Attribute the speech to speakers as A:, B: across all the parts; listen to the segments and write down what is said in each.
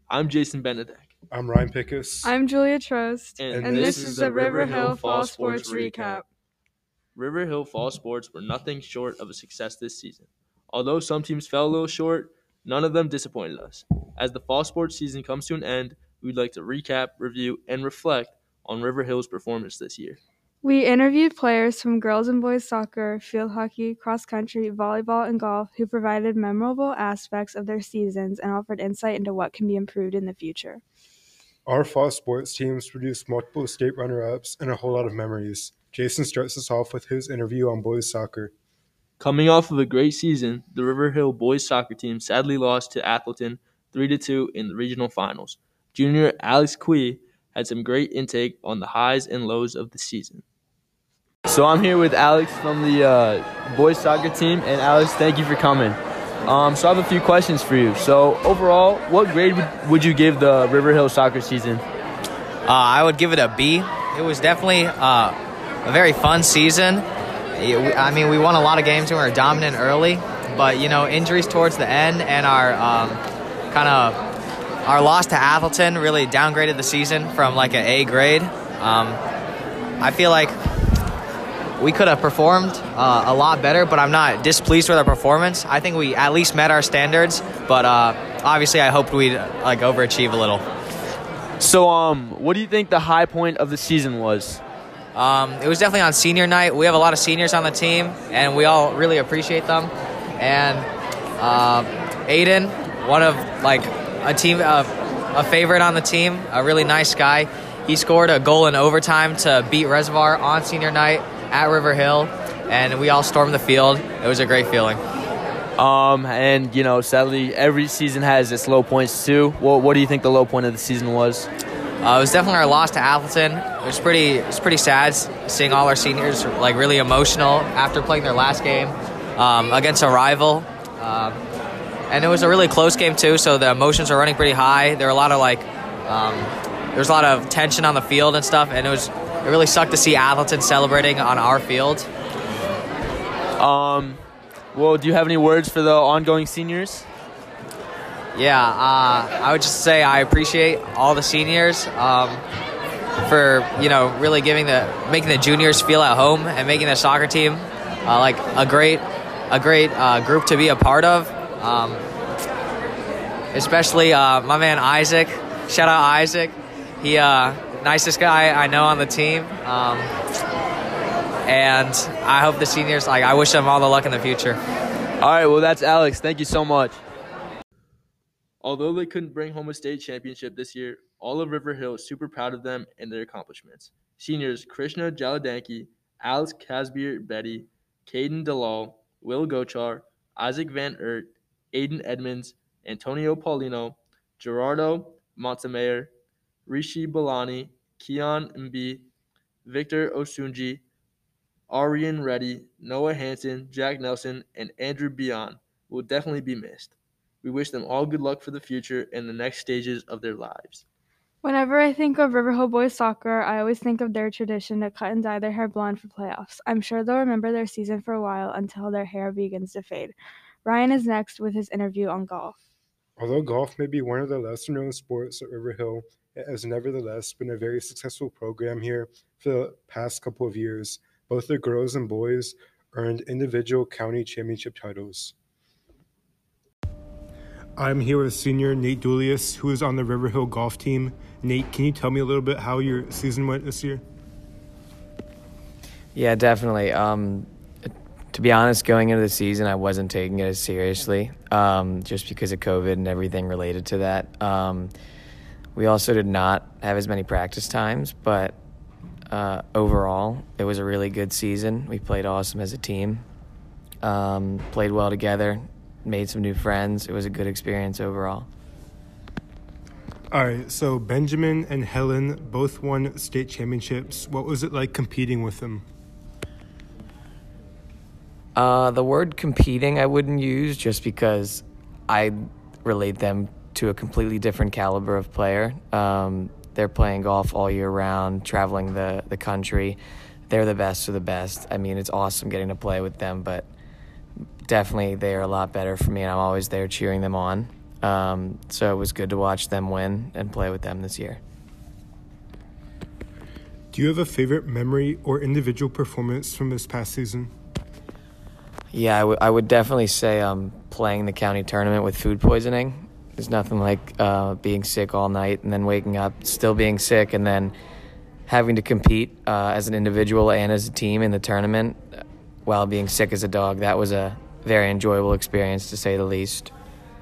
A: I'm Jason Benedek.
B: I'm Ryan Pickus.
C: I'm Julia Trost.
A: And
C: this is the River Hill Fall Sports Recap.
A: River Hill Fall Sports were nothing short of a success this season. Although some teams fell a little short, none of them disappointed us. As the fall sports season comes to an end, we'd like to recap, review, and reflect on River Hill's performance this year.
C: We interviewed players from girls and boys soccer, field hockey, cross country, volleyball, and golf who provided memorable aspects of their seasons and offered insight into what can be improved in the future.
B: Our fall sports teams produced multiple state runner-ups and a whole lot of memories. Jason starts us off with his interview on boys soccer.
A: Coming off of a great season, the River Hill boys soccer team sadly lost to Atholton 3-2 in the regional finals. Junior Alex Quee had some great intake on the highs and lows of the season. So I'm here with Alex from the boys soccer team, and Alex, thank you for coming. So I have a few questions for you. So overall, what grade would you give the River Hill soccer season?
D: I would give it a B. It was definitely a very fun season. I mean, we won a lot of games and we were dominant early, but injuries towards the end and our our loss to Atholton really downgraded the season from like an A grade. I feel like we could have performed a lot better, but I'm not displeased with our performance. I think we at least met our standards, but obviously I hoped we'd overachieve a little.
A: So what do you think the high point of the season was?
D: It was definitely on senior night. We have a lot of seniors on the team, and we all really appreciate them. And Aiden, one of a favorite on the team, a really nice guy. He scored a goal in overtime to beat Reservoir on senior night at River Hill, and we all stormed the field. It was a great feeling.
A: And sadly, every season has its low points too. What do you think the low point of the season was?
D: It was definitely our loss to Atholton. It was pretty sad seeing all our seniors really emotional after playing their last game against a rival. And it was a really close game too, so the emotions were running pretty high. There were a lot of there was a lot of tension on the field and stuff, and it really sucked to see Atholton celebrating on our field.
A: Well, do you have any words for the ongoing seniors?
D: Yeah, I would just say I appreciate all the seniors for really making the juniors feel at home and making the soccer team a great group to be a part of. Especially my man Isaac. Shout out Isaac. He nicest guy I know on the team. And I hope the seniors, I wish them all the luck in the future.
A: All right, well, that's Alex. Thank you so much. Although they couldn't bring home a state championship this year, all of River Hill is super proud of them and their accomplishments. Seniors Krishna Jaladanki, Alex Casbier Betty, Caden Dalal, Will Gochar, Isaac Van Ert, Aiden Edmonds, Antonio Paulino, Gerardo Montemayor, Rishi Balani, Keon Mb, Victor Osunji, Arian Reddy, Noah Hansen, Jack Nelson, and Andrew Bion will definitely be missed. We wish them all good luck for the future and the next stages of their lives.
C: Whenever I think of River Hill boys soccer, I always think of their tradition to cut and dye their hair blonde for playoffs. I'm sure they'll remember their season for a while until their hair begins to fade. Ryan is next with his interview on golf.
B: Although golf may be one of the lesser-known sports at River Hill, it has nevertheless been a very successful program here for the past couple of years. Both the girls and boys earned individual county championship titles. I'm here with senior Nate Dulius, who is on the River Hill golf team. Nate, can you tell me a little bit how your season went this year?
E: Yeah, definitely. To be honest, going into the season, I wasn't taking it as seriously, just because of COVID and everything related to that. We also did not have as many practice times, but overall, it was a really good season. We played awesome as a team, played well together, made some new friends. It was a good experience overall.
B: All right, so Benjamin and Helen both won state championships. What was it like competing with them?
E: The word competing I wouldn't use, just because I relate them to a completely different caliber of player. They're playing golf all year round, traveling the country. They're the best of the best. I mean, it's awesome getting to play with them, but definitely they are a lot better for me, and I'm always there cheering them on. So it was good to watch them win and play with them this year.
B: Do you have a favorite memory or individual performance from this past season?
E: Yeah, I would definitely say playing the county tournament with food poisoning. There's nothing like being sick all night and then waking up, still being sick, and then having to compete as an individual and as a team in the tournament while being sick as a dog. That was a very enjoyable experience, to say the least.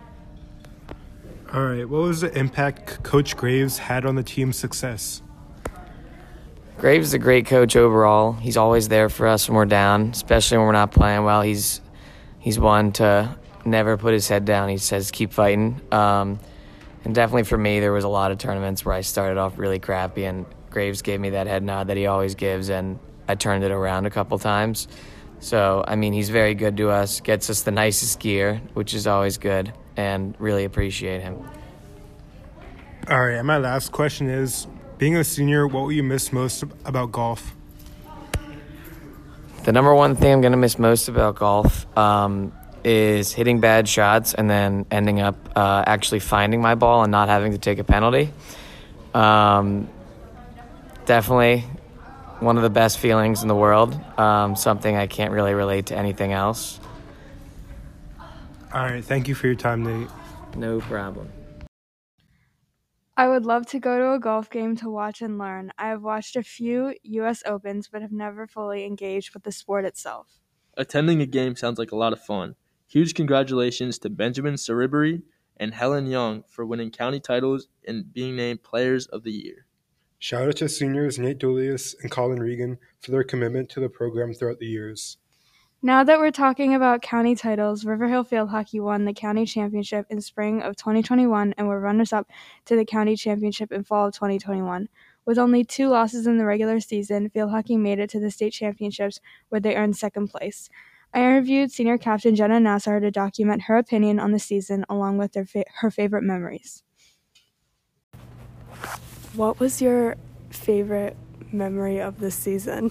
B: All right, what was the impact Coach Graves had on the team's success?
E: Graves is a great coach overall. He's always there for us when we're down, especially when we're not playing well. He's one to never put his head down. He says, keep fighting. And definitely for me, there was a lot of tournaments where I started off really crappy, and Graves gave me that head nod that he always gives, and I turned it around a couple times. So, I mean, he's very good to us, gets us the nicest gear, which is always good, and really appreciate him.
B: All right, and my last question is, being a senior, what will you miss most about golf?
E: The number one thing I'm going to miss most about golf is hitting bad shots and then ending up actually finding my ball and not having to take a penalty. Definitely one of the best feelings in the world, something I can't really relate to anything else.
B: All right, thank you for your time, Nate.
E: No problem.
C: I would love to go to a golf game to watch and learn. I have watched a few U.S. Opens, but have never fully engaged with the sport itself.
A: Attending a game sounds like a lot of fun. Huge congratulations to Benjamin Saribari and Helen Young for winning county titles and being named Players of the Year.
B: Shout out to seniors Nate Dulius and Colin Regan for their commitment to the program throughout the years.
C: Now that we're talking about county titles, River Hill Field Hockey won the county championship in spring of 2021 and were runners-up to the county championship in fall of 2021. With only 2 losses in the regular season, Field Hockey made it to the state championships where they earned second place. I interviewed senior captain Jenna Nassar to document her opinion on the season along with her favorite memories. What was your favorite memory of this season?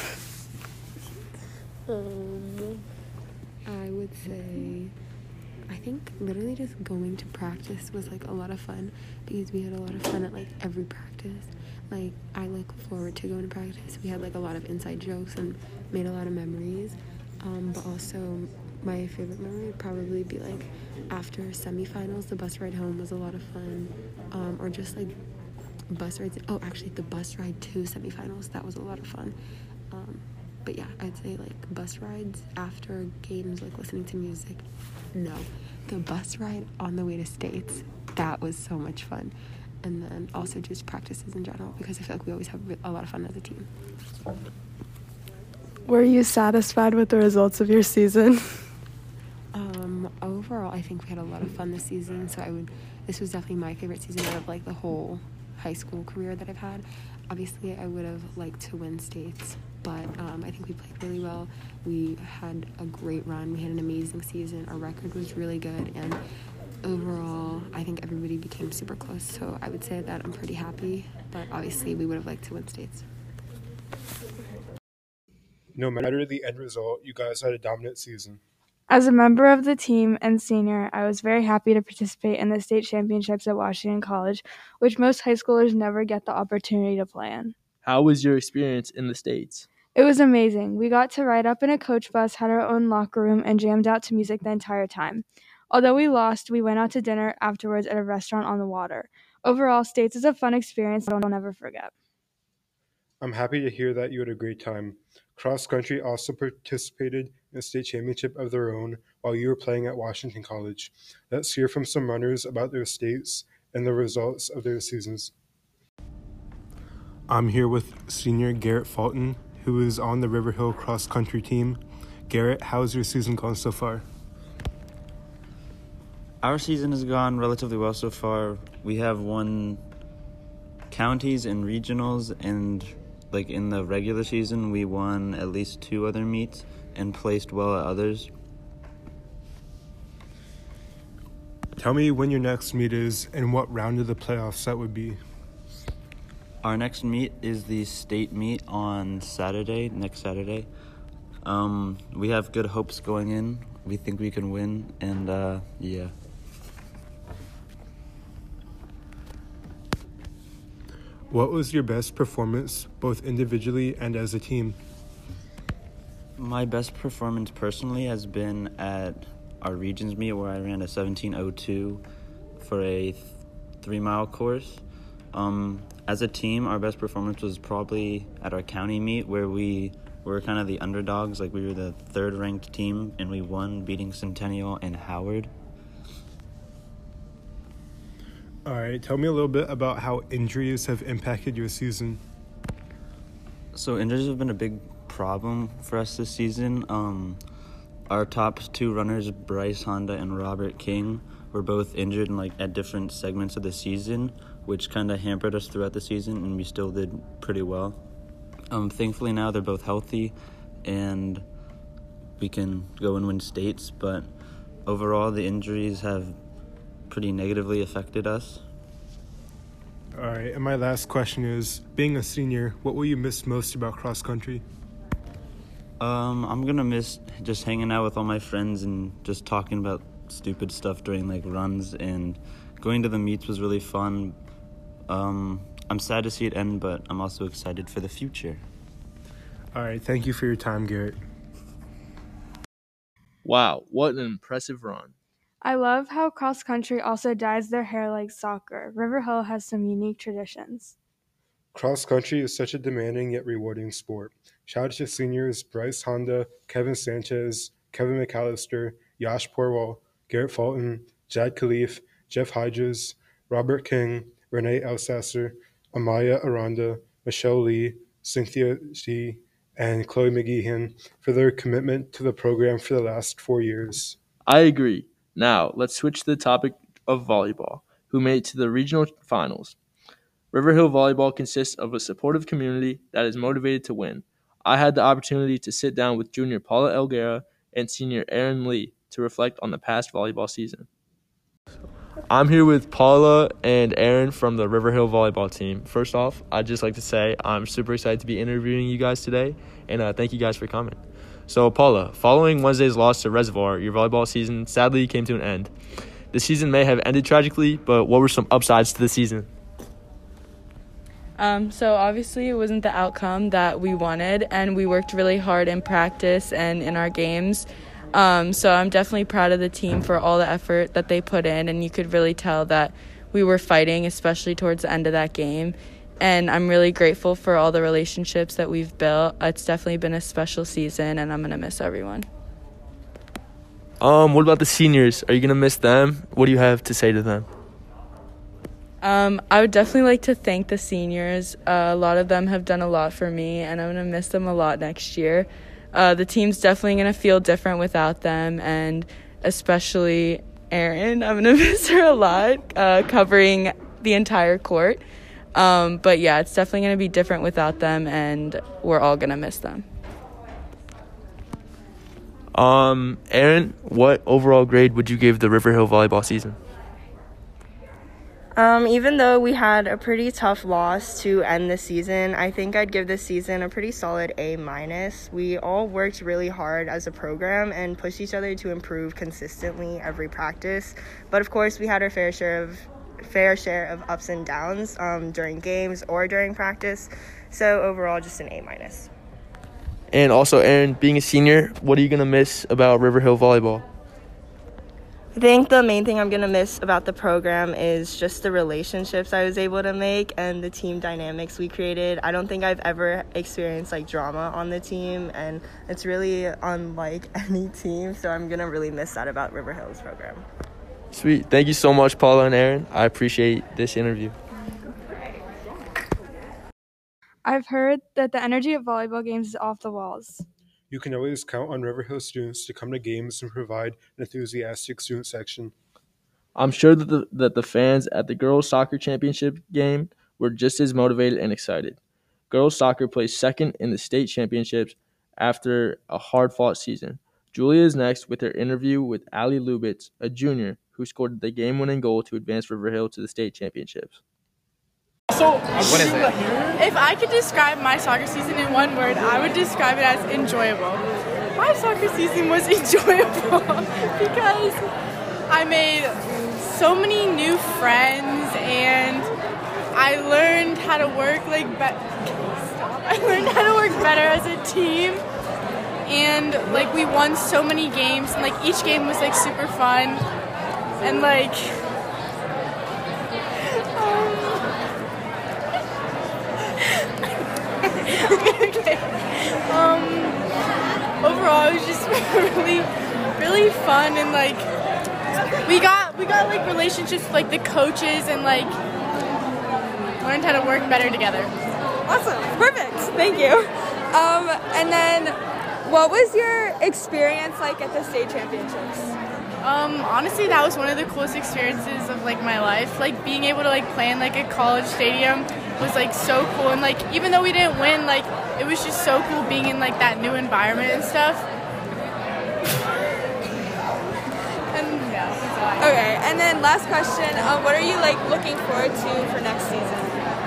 F: I would say, I think literally just going to practice was like a lot of fun because we had a lot of fun at like every practice. Like I look forward to going to practice. We had like a lot of inside jokes and made a lot of memories. But also my favorite memory would probably be like after semifinals, the bus ride home was a lot of fun. Or just like bus rides. Oh, actually the bus ride to semifinals, that was a lot of fun. But yeah, I'd say like bus rides after games, like listening to music. No, the bus ride on the way to states, that was so much fun. And then also just practices in general because I feel like we always have a lot of fun as a team.
C: Were you satisfied with the results of your season?
F: Overall, I think we had a lot of fun this season. So this was definitely my favorite season out of like the whole high school career that I've had. Obviously, I would have liked to win states, but I think we played really well. We had a great run. We had an amazing season. Our record was really good, and overall, I think everybody became super close. So I would say that I'm pretty happy, but obviously, we would have liked to win states.
B: No matter the end result, you guys had a dominant season.
C: As a member of the team and senior, I was very happy to participate in the state championships at Washington College, which most high schoolers never get the opportunity to play in.
A: How was your experience in the States?
C: It was amazing. We got to ride up in a coach bus, had our own locker room, and jammed out to music the entire time. Although we lost, we went out to dinner afterwards at a restaurant on the water. Overall, States is a fun experience that I'll never forget.
B: I'm happy to hear that you had a great time. Cross country also participated in a state championship of their own while you were playing at Washington College. Let's hear from some runners about their states and the results of their seasons. I'm here with senior Garrett Fulton, who is on the River Hill cross country team. Garrett, how's your season gone so far?
G: Our season has gone relatively well so far. We have won counties and regionals, and like in the regular season, we won at least 2 other meets and placed well at others.
B: Tell me when your next meet is and what round of the playoffs that would be.
G: Our next meet is the state meet on Saturday, next Saturday. We have good hopes going in. We think we can win, and yeah.
B: What was your best performance, both individually and as a team?
G: My best performance personally has been at our regions meet where I ran a 17:02 for a 3-mile course. As a team, our best performance was probably at our county meet where we were kind of the underdogs. Like, we were the 3rd ranked team and we won, beating Centennial and Howard.
B: All right, tell me a little bit about how injuries have impacted your season.
G: So injuries have been a big problem for us this season. Our top 2 runners, Bryce Honda and Robert King, were both injured at different segments of the season, which kind of hampered us throughout the season, and we still did pretty well. Thankfully now they're both healthy and we can go and win states, but overall the injuries have pretty negatively affected us.
B: All right, and my last question is, being a senior, what will you miss most about cross country?
G: I'm gonna miss just hanging out with all my friends and just talking about stupid stuff during runs, and going to the meets was really fun. I'm sad to see it end, but I'm also excited for the future.
B: All right, thank you for your time, Garrett.
A: Wow, what an impressive run.
C: I love how cross country also dyes their hair like soccer. River Hill has some unique traditions.
B: Cross country is such a demanding yet rewarding sport. Shout out to seniors Bryce Honda, Kevin Sanchez, Kevin McAllister, Yash Porwal, Garrett Fulton, Jad Khalif, Jeff Hodges, Robert King, Renee Elsasser, Amaya Aranda, Michelle Lee, Cynthia G, and Chloe McGeehan for their commitment to the program for the last 4 years.
A: I agree. Now, let's switch to the topic of volleyball, who made it to the regional finals. River Hill Volleyball consists of a supportive community that is motivated to win. I had the opportunity to sit down with junior Paula Elguera and senior Aaron Lee to reflect on the past volleyball season. I'm here with Paula and Aaron from the River Hill Volleyball team. First off, I'd just like to say I'm super excited to be interviewing you guys today, and thank you guys for coming. So, Paula, following Wednesday's loss to Reservoir, your volleyball season sadly came to an end. The season may have ended tragically, but what were some upsides to the season?
H: So obviously it wasn't the outcome that we wanted, and we worked really hard in practice and in our games. So I'm definitely proud of the team for all the effort that they put in, and you could really tell that we were fighting, especially towards the end of that game. And I'm really grateful for all the relationships that we've built. It's definitely been a special season, and I'm going to miss everyone.
A: What about the seniors? Are you going to miss them? What do you have to say to them?
H: I would definitely like to thank the seniors. A lot of them have done a lot for me, and I'm going to miss them a lot next year. The team's definitely going to feel different without them, and especially Erin. I'm going to miss her a lot, covering the entire court. But yeah, it's definitely going to be different without them, and we're all going to miss them.
A: Aaron, what overall grade would you give the River Hill volleyball season?
I: Even though we had a pretty tough loss to end the season, I think I'd give this season a pretty solid A-. We all worked really hard as a program and pushed each other to improve consistently every practice. But of course, we had our fair share of ups and downs during games or during practice. So overall, just an A-.
A: And also, Aaron, being a senior, what are you going to miss about River Hill volleyball?
I: I think the main thing I'm going to miss about the program is just the relationships I was able to make and the team dynamics we created. I don't think I've ever experienced drama on the team, and it's really unlike any team, so I'm going to really miss that about River Hill's program.
A: Sweet. Thank you so much, Paula and Aaron. I appreciate this interview.
C: I've heard that the energy at volleyball games is off the walls.
B: You can always count on River Hill students to come to games and provide an enthusiastic student section.
A: I'm sure that the fans at the girls soccer championship game were just as motivated and excited. Girls soccer placed second in the state championships after a hard-fought season. Julia is next with her interview with Allie Lubitz, a junior who scored the game-winning goal to advance River Hill to the state championships.
J: So,
E: What is it?
J: if I could describe my soccer season in one word, I would describe it as enjoyable. My soccer season was enjoyable because I made so many new friends, and I learned how to work I learned how to work better as a team, and like we won so many games, and like each game was like super fun, and like okay. Overall, it was just really fun, and like we got like relationships with like the coaches, and like learned how to work better together.
K: Awesome. Perfect. Thank you. And then what was your experience like at the state championships?
J: Honestly, that was one of the coolest experiences of like my life. Like being able to like play in like a college stadium was like so cool, and like even though we didn't win, like it was just so cool being in like that new environment and stuff. And yeah.
K: Okay, and then last question, what are you like looking forward to for next season?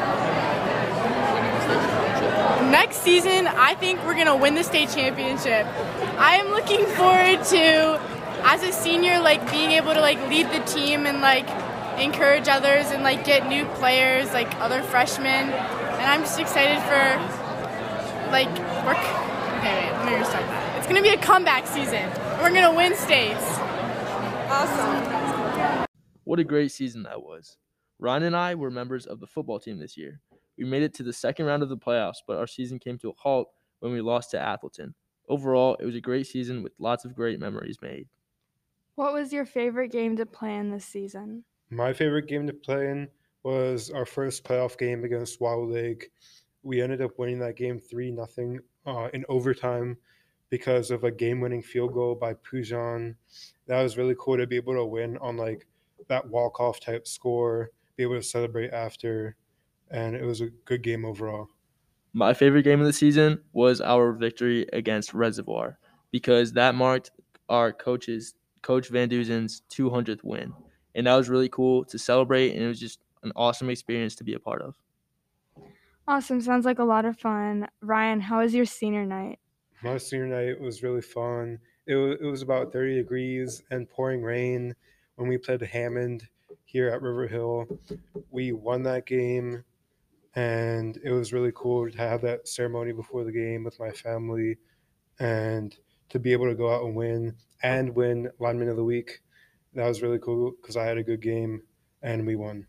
J: Next season, I think we're gonna win the state championship. I am looking forward to, as a senior, like being able to like lead the team and like encourage others and like get new players, like other freshmen. And I'm just excited for like work. Okay, wait, let me restart that. It's gonna be a comeback season. We're gonna win states.
K: Awesome.
A: What a great season that was. Ryan and I were members of the football team this year. We made it to the second round of the playoffs, but our season came to a halt when we lost to Athleton. Overall, it was a great season with lots of great memories made.
C: What was your favorite game to play in this season?
B: My favorite game to play in was our first playoff game against Wild Lake. We ended up winning that game 3-0 in overtime because of a game-winning field goal by Pujan. That was really cool to be able to win on like that walk-off type score, be able to celebrate after, and it was a good game overall.
A: My favorite game of the season was our victory against Reservoir because that marked our Coach Van Duzen's 200th win. And that was really cool to celebrate, and it was just an awesome experience to be a part of.
C: Awesome. Sounds like a lot of fun. Ryan, how was your senior night?
B: My senior night was really fun. It was about 30 degrees and pouring rain when we played Hammond here at River Hill. We won that game, and it was really cool to have that ceremony before the game with my family and to be able to go out and win Lineman of the Week. That was really cool because I had a good game and we won.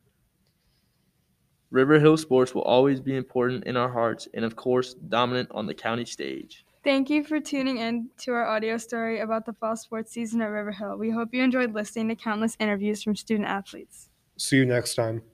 A: River Hill sports will always be important in our hearts and, of course, dominant on the county stage.
C: Thank you for tuning in to our audio story about the fall sports season at River Hill. We hope you enjoyed listening to countless interviews from student athletes.
B: See you next time.